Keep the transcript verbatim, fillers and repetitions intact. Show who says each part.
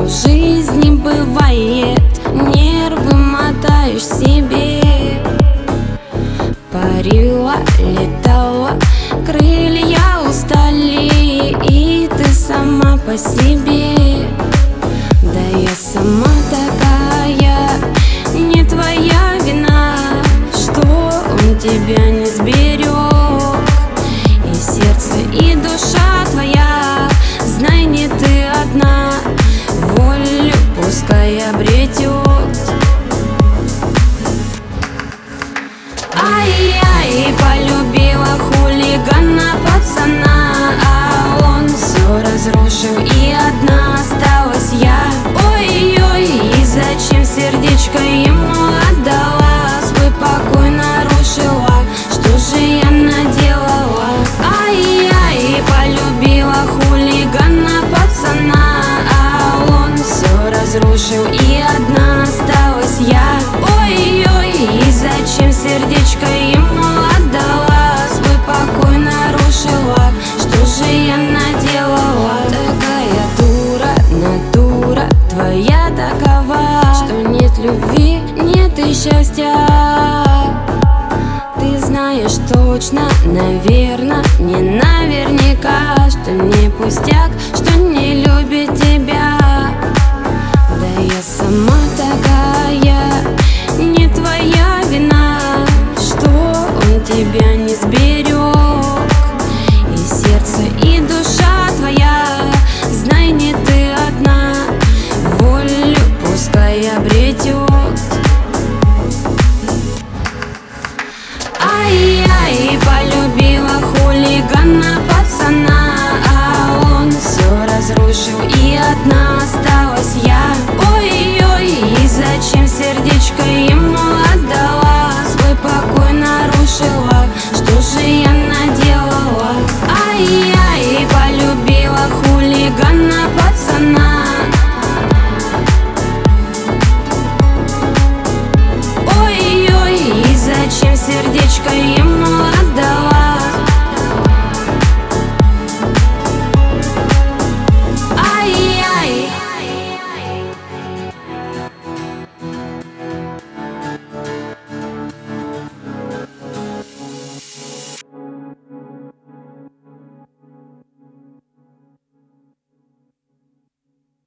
Speaker 1: в жизни бывает, нервы мотаешь себе. Парила, летала, крылья устали, и ты сама по себе. Да я сама такая, не твоя вина, что он тебя не сберег. И сердце, и душа твоя, знай, не ты одна, волю пускай обретет. Ай-яй, полюбила хулигана пацана, а он все разрушил, и одна осталась я. Ой-ой, и зачем сердечко ему отдала, свой покой нарушила, что же я наделала? Ай-яй, полюбила хулигана пацана, а он все разрушил, и одна осталась я. Ой-ой, и зачем сердечко ему отдала, свой покой нарушила, что же я наделала? Такая дура, натура твоя такова, что нет любви, нет и счастья. Ты знаешь точно, наверно, не наверняка, что не пустяк, что не любит тебя. Да я сама такая, не твоя вина, что он тебя не сберег. И сердце, и душа твоя, знай, не ты одна, волю пускай обретет. Ай-яй, полюбила хулигана пацана, а он все разрушил, и одна осталась я. Ой-ой, и зачем сердечко ему